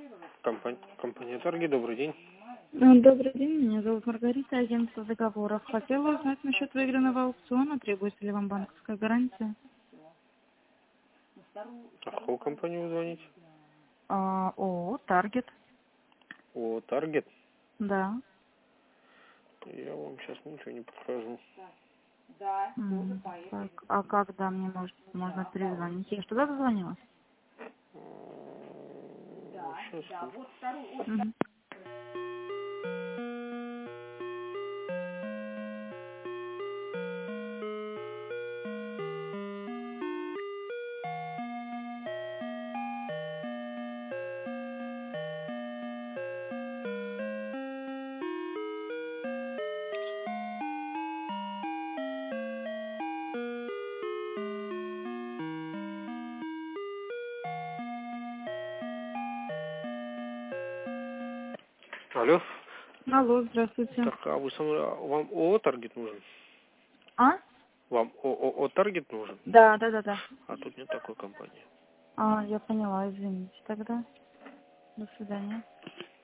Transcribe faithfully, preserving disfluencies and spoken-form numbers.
Компания, компания Торги, добрый день. Добрый день, меня зовут Маргарита, агентство договоров. Хотела узнать насчет выигранного аукциона, требуется ли вам банковская гарантия? А в какую компанию вы звоните? А, ООО «Таргет». О, Таргет? Да. Я вам сейчас ничего не подскажу. М, так, а когда мне может, можно перезвонить? Я что, туда дозвонилась? Сейчас. Мгм. Алло. Алло, здравствуйте. Так, а вы со мной, а вам ООО Таргет нужен? А? Вам ООО Таргет нужен? Да, да, да, да. А тут нет такой компании. А, я поняла, извините тогда. До свидания.